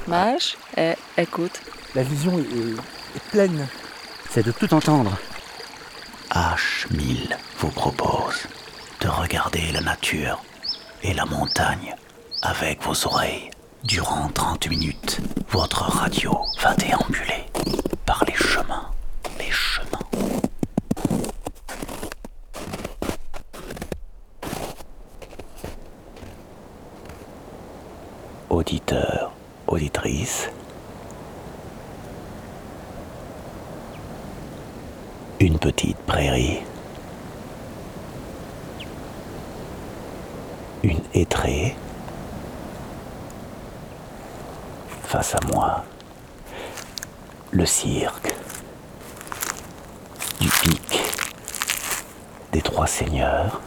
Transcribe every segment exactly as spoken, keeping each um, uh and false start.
Mâche et écoute. La vision est, est- est pleine. C'est de tout entendre. H mille vous propose de regarder la nature et la montagne avec vos oreilles. Durant trente minutes, votre radio va déambuler par les chemins, les chemins. Auditeurs, auditrices, une petite prairie, une hêtraie. Face à moi, le cirque du pic des Trois Seigneurs.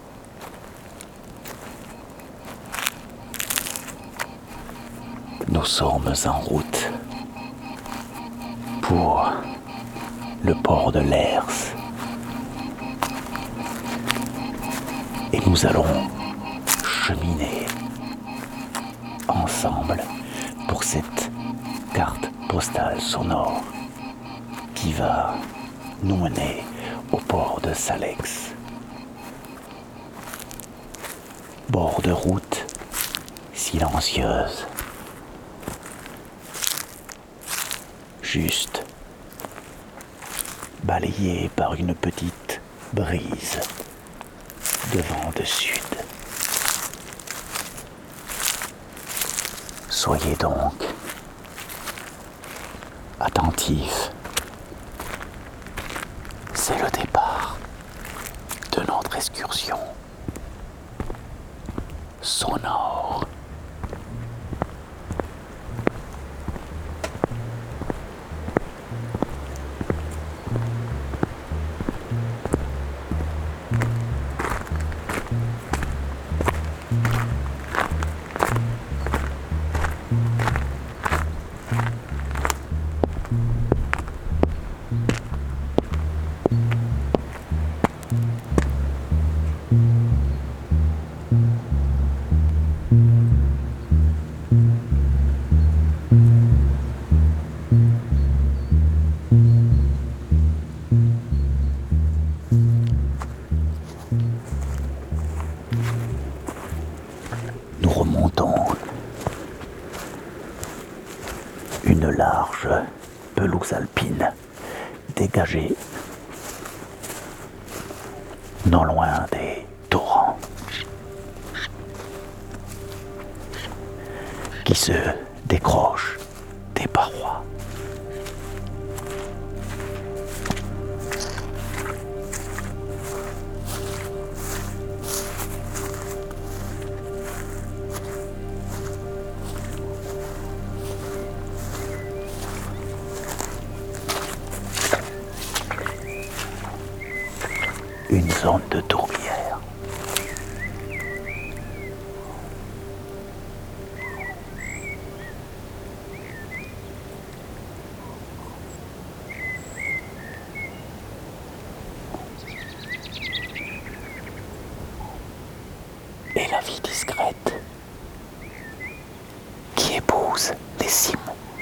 Nous sommes en route pour le port de Lers. Et nous allons cheminer ensemble pour cette carte postale sonore qui va nous mener au port de Salex. Bord de route silencieuse. Juste balayé par une petite brise de vent de sud. Soyez donc attentifs. C'est le départ de notre excursion sonore. Nous remontons une large pelouse alpine dégagée non loin des torrents qui se décrochent des parois. Une zone de tourbière. Et la vie discrète qui épouse les cimes.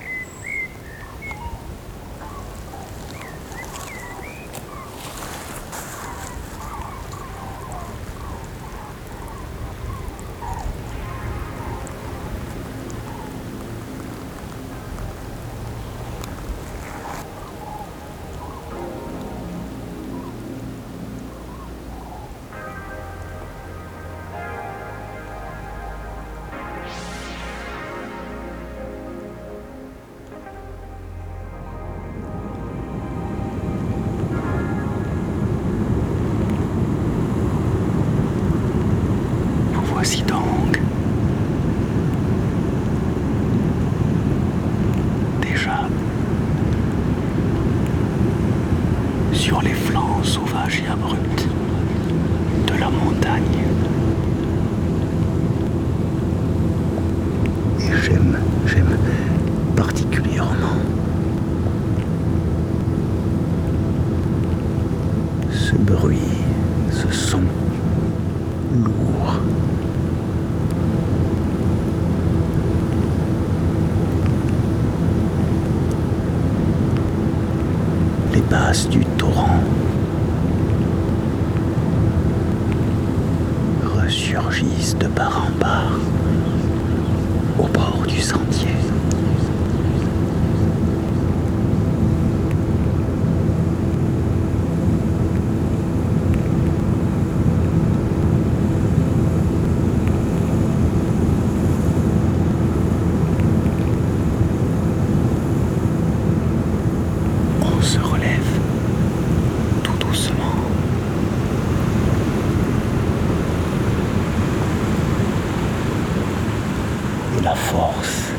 Voici donc déjà sur les flancs sauvages et abrupts de la montagne. Et j'aime, j'aime particulièrement ce bruit, ce son lourd. surface du torrent ressurgissent de part en part au bord du sentier. On se relève tout doucement. Et la force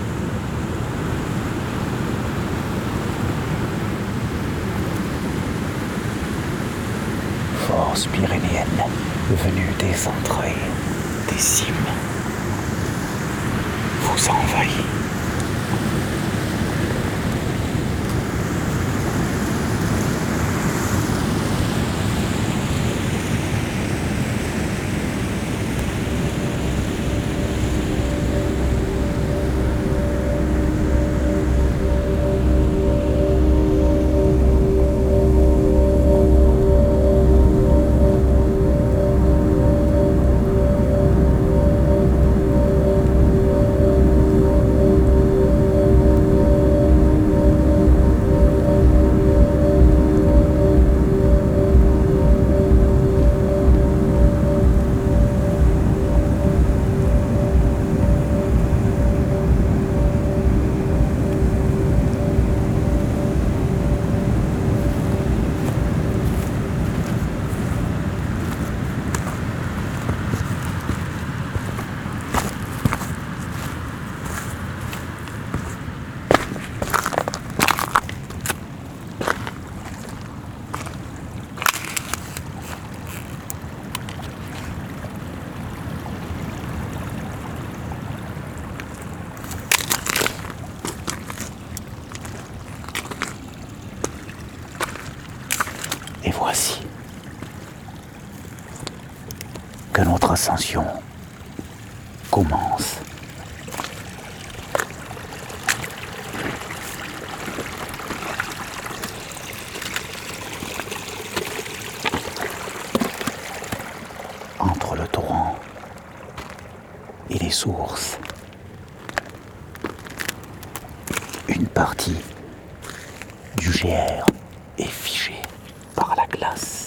force pyrénéenne venue des entrailles des cimes vous envahit. Et voici que notre ascension commence. Entre le torrent et les sources, une partie du G R est figée par la glace.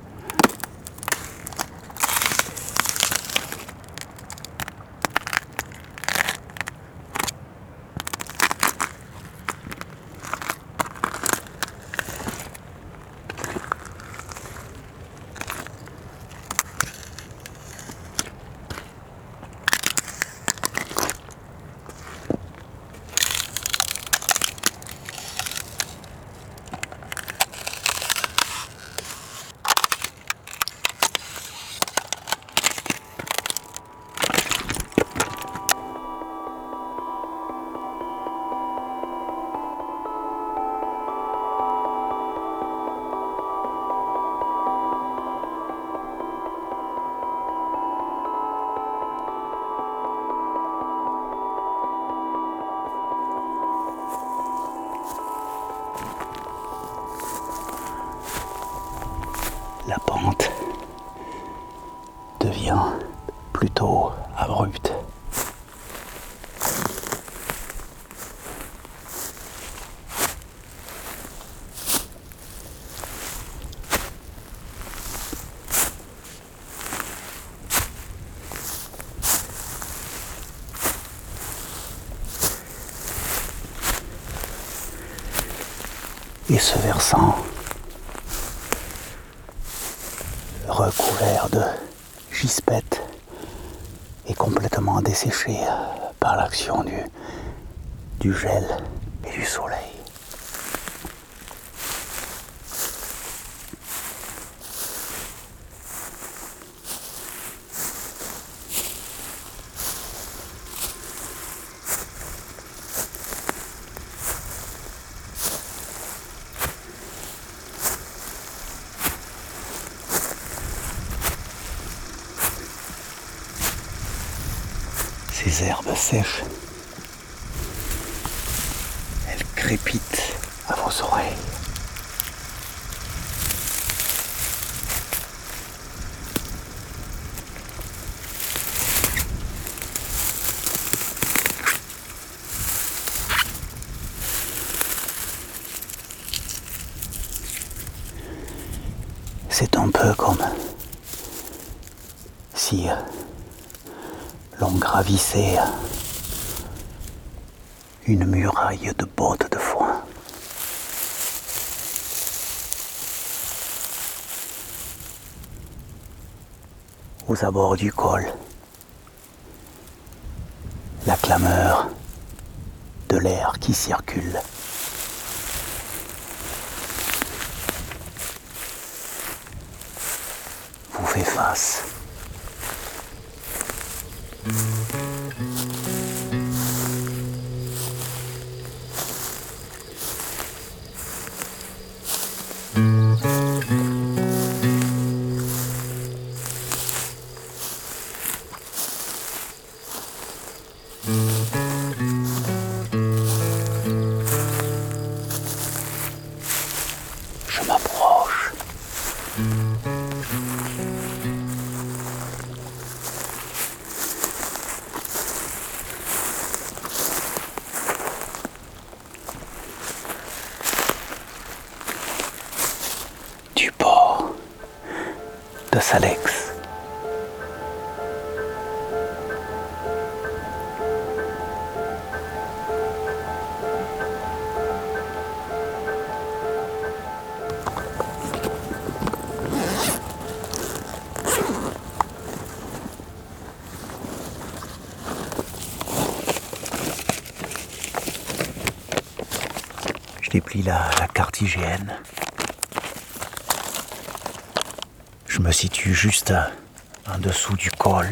La pente devient plutôt abrupte. Et ce versant recouvert de gispettes et complètement desséché par l'action du, du gel et du soleil. Ces herbes sèches, elles crépitent à vos oreilles. C'est un peu comme si l'on gravissait une muraille de bottes de foin. Aux abords du col, la clameur de l'air qui circule. Vous fait face. Je m'approche. Du port de Salex. Je déplie la, la carte I G N. Je me situe juste en dessous du col.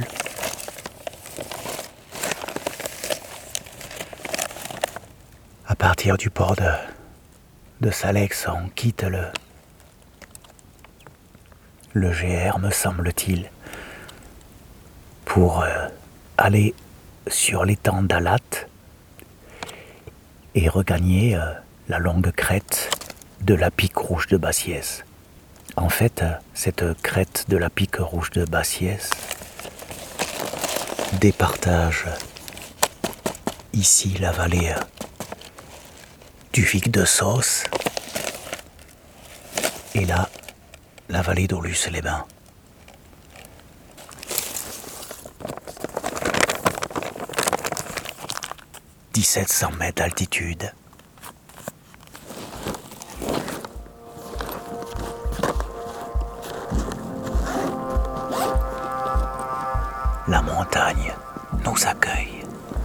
À partir du port de, de Salex, on quitte le, le G R, me semble-t-il, pour euh, aller sur l'étang d'Alat et regagner euh, la longue crête de la pique rouge de Bassiès. En fait, cette crête de la pique rouge de Bassiès départage ici la vallée du Vic de Sauce et là la vallée d'Aulus-les-Bains. dix-sept cents mètres d'altitude. La montagne nous accueille.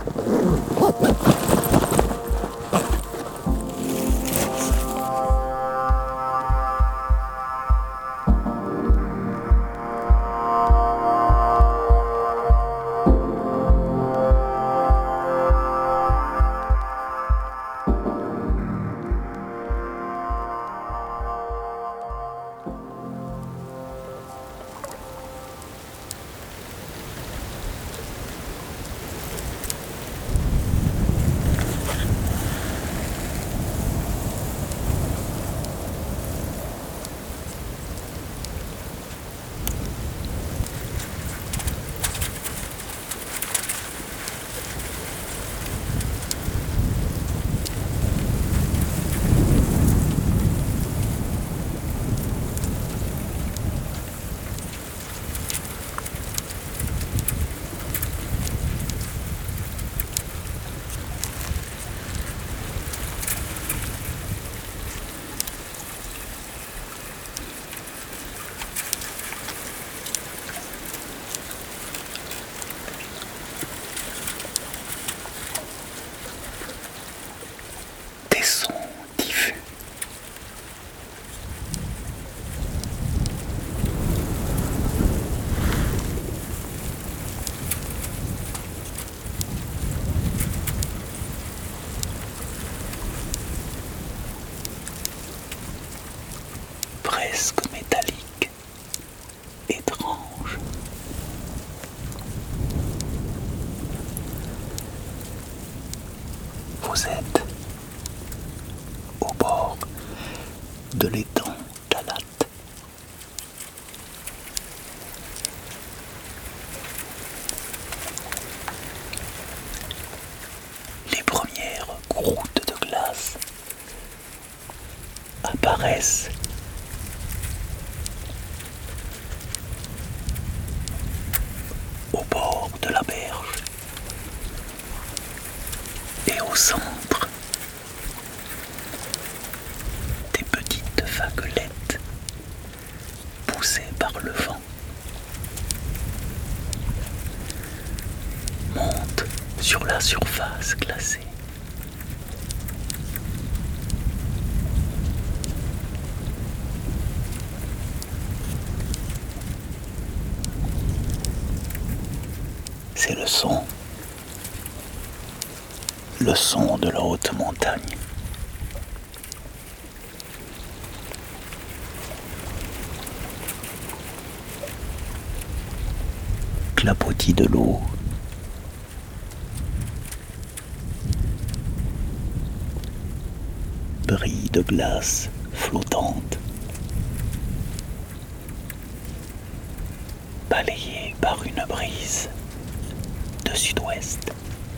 Des sons diffus. Presque métallique, étrange. Vous êtes au bord de l'étang d'Alat. Les premières croûtes de glace apparaissent au centre, des petites vaguelettes poussées par le vent montent sur la surface glacée. C'est le son, le son de la haute montagne. Clapotis de l'eau, bris de glace flottante, balayé par une brise de sud-ouest.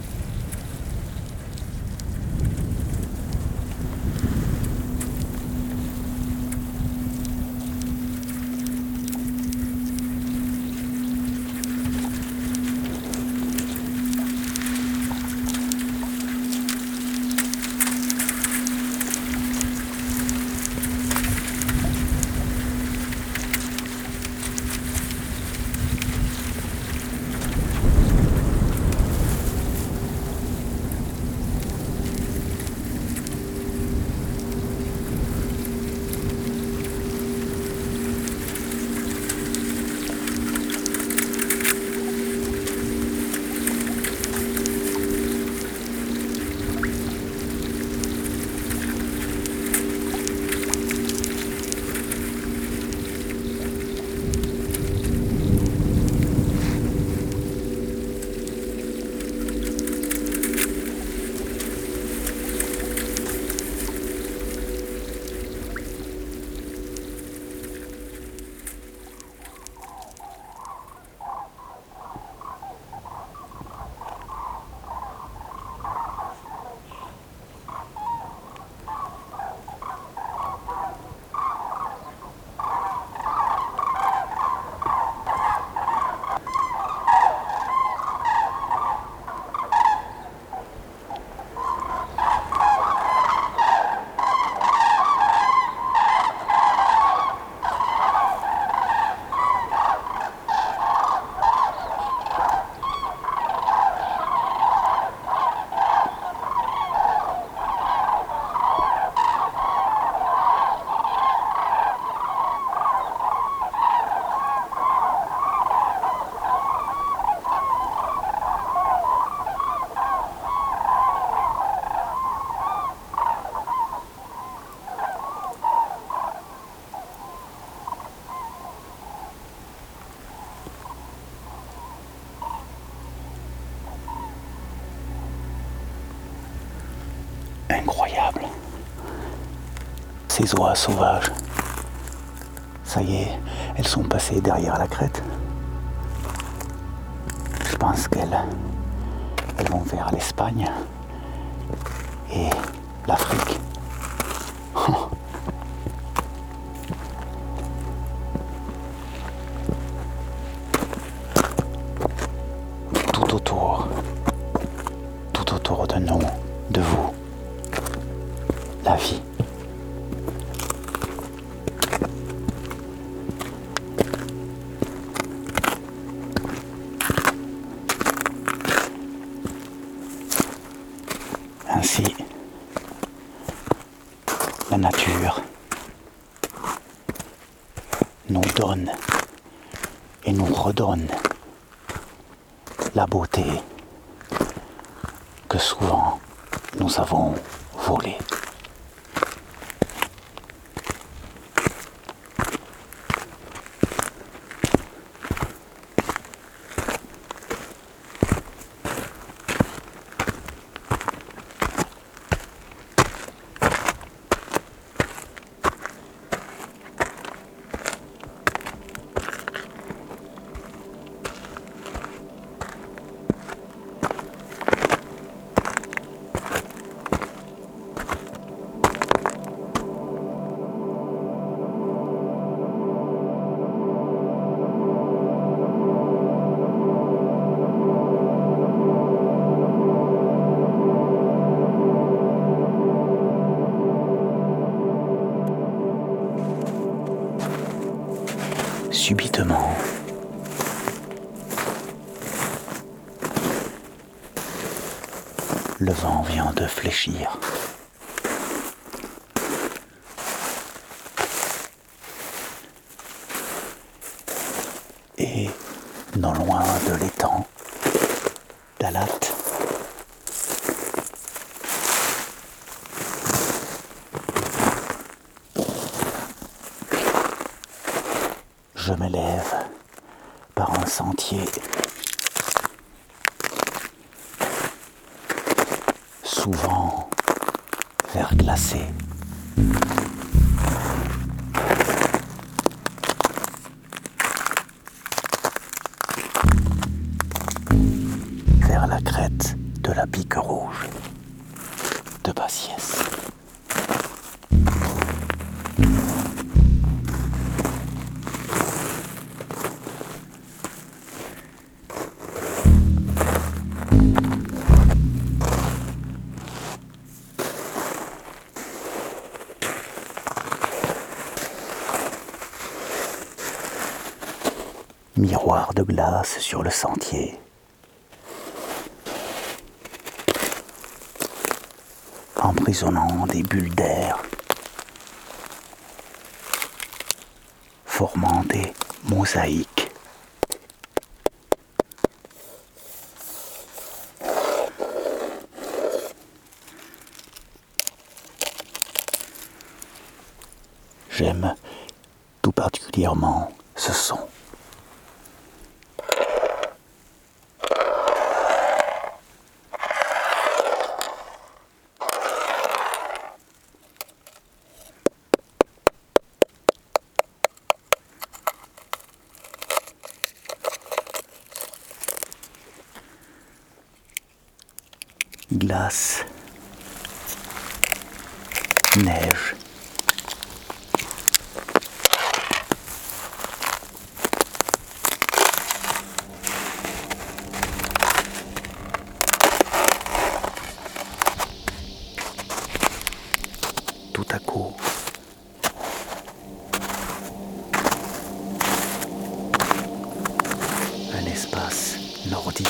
Incroyable. Ces oies sauvages. Ça y est, elles sont passées derrière la crête. Je pense qu'elles elles vont vers l'Espagne et l'Afrique. Tout autour, tout autour de nous, de vous, la vie. Ainsi, la nature nous donne et nous redonne la beauté que souvent nous avons volée. subitement, le vent vient de fléchir. Et non loin de l'étang, la latte, je m'élève par un sentier souvent verglacé. Vers la crête de la Pique Rouge de Bassiès. Miroir de glace sur le sentier. Emprisonnant des bulles d'air, formant des mosaïques. J'aime tout particulièrement ce son. Glace, neige, tout à coup, un espace nordique.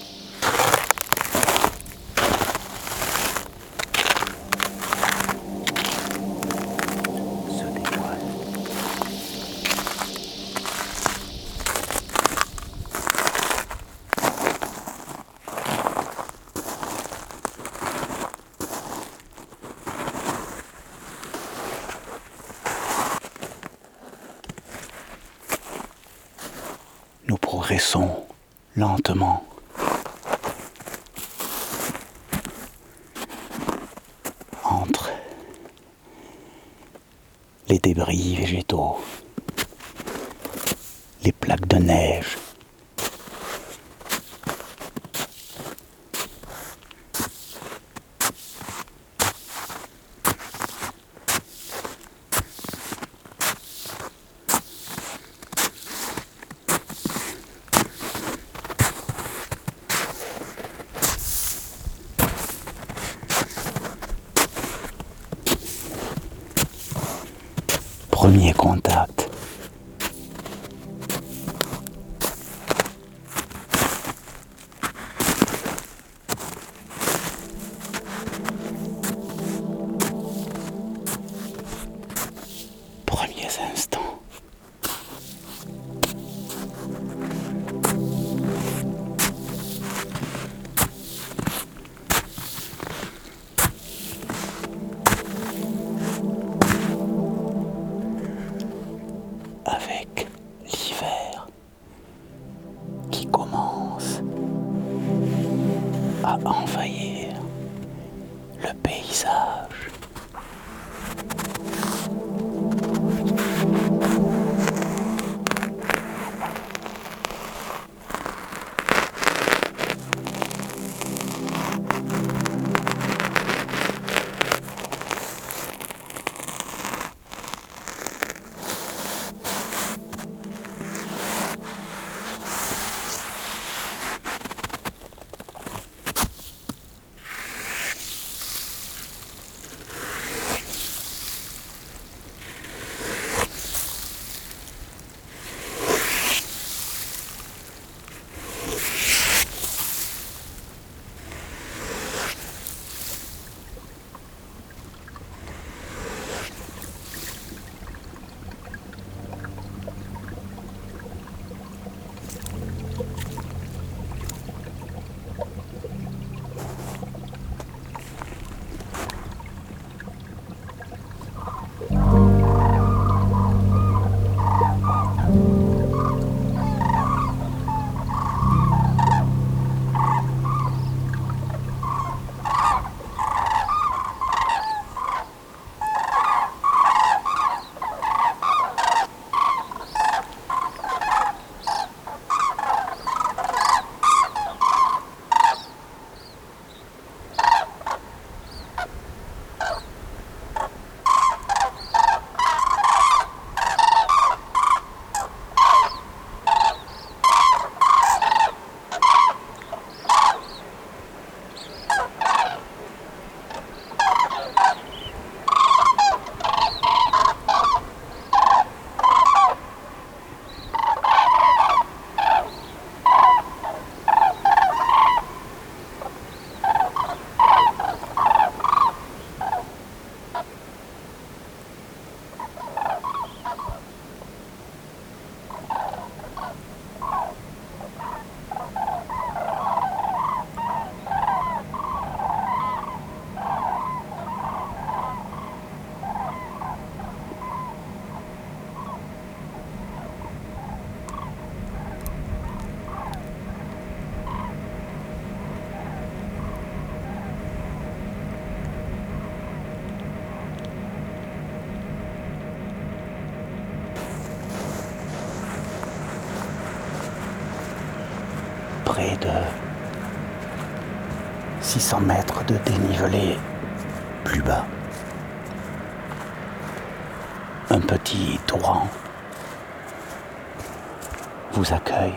Nous progressons lentement. Entre les débris végétaux, les plaques de neige, premier contact. Premiers instants. six cents mètres de dénivelé plus bas. Un petit torrent vous accueille.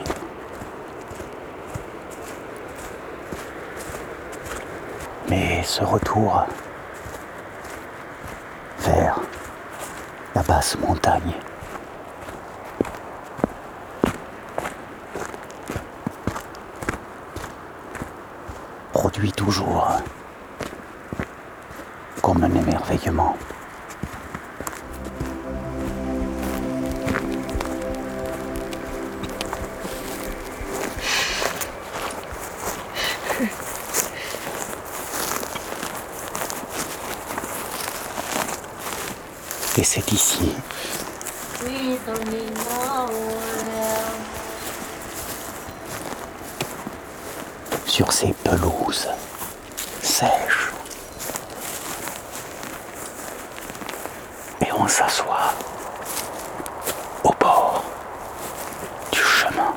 Mais ce retour vers la basse montagne produit toujours comme un émerveillement. Et c'est ici, sur ces pelouses sèches, et on s'assoit au bord du chemin.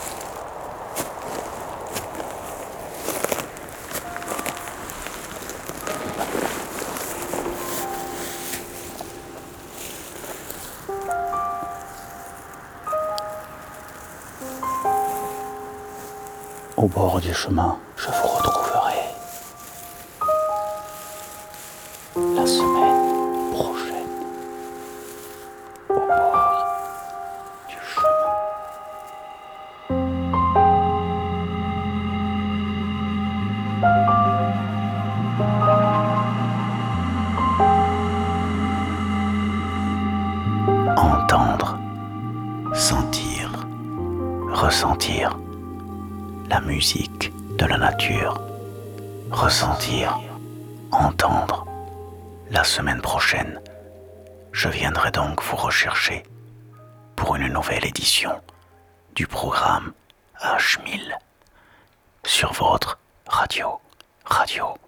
Au bord du chemin, je vous retrouverai la semaine prochaine. Au bord du chemin. Entendre, sentir, ressentir la musique de la nature, ressentir, entendre. La semaine prochaine, je viendrai donc vous rechercher pour une nouvelle édition du programme H mille sur votre radio, radio.